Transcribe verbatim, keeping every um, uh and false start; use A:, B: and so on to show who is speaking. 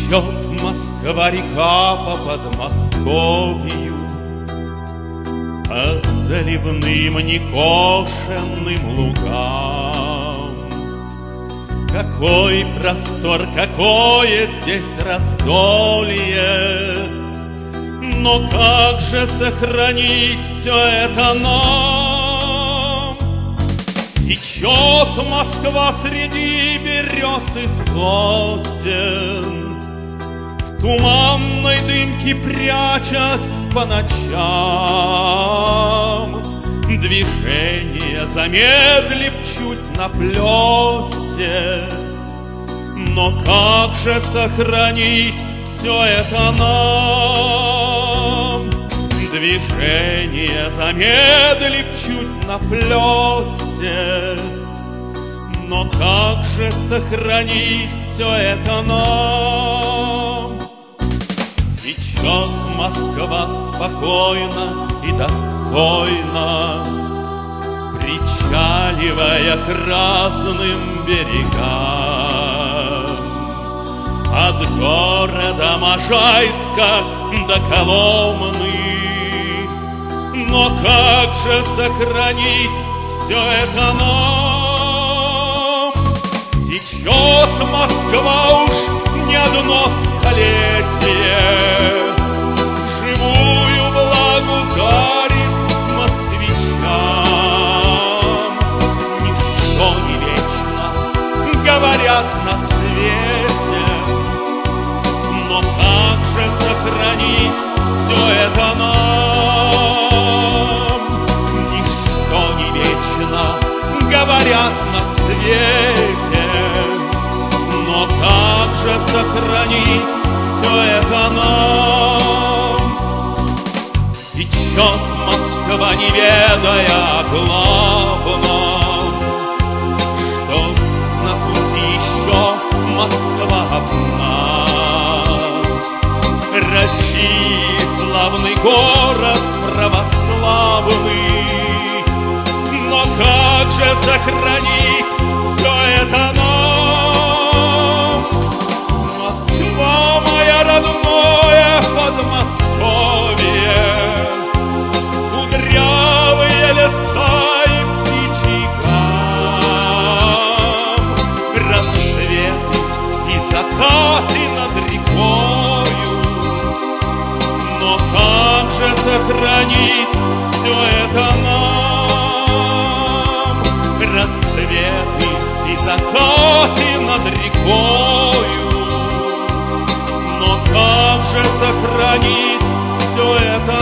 A: Течет Москва-река по Подмосковью, по заливным некошенным лугам. Какой простор, какое здесь раздолье! Но как же сохранить все это нам? Течет Москва среди берез и сосен, в туманной дымке прячась по ночам. Движение замедлив чуть на плесе, но как же сохранить все это нам? Движение замедлив чуть на плесе, но как же сохранить все это нам? Течет Москва спокойно и достойно, причаливая к разным берегам. От города Можайска до Коломны. Но как же сохранить все это нам? Течет Москва уж не одно столетие, живую влагу дарит москвичам. Ничто не вечно, говорят на свете, но как же сохранить все это нам? Ничто не вечно, говорят на свете, но как же сохранить все это нам? Течет Москва, не ведая о главном, что на пути еще Москва одна. России славный город православный, но как же сохранить все это нам? Москва моя родное Подмосковье, кудрявые леса и птичий гам, рассветы и закаты над рекою. Но как же сохранить все это нам? Рассветы и закаты над рекою. Но как же сохранить все это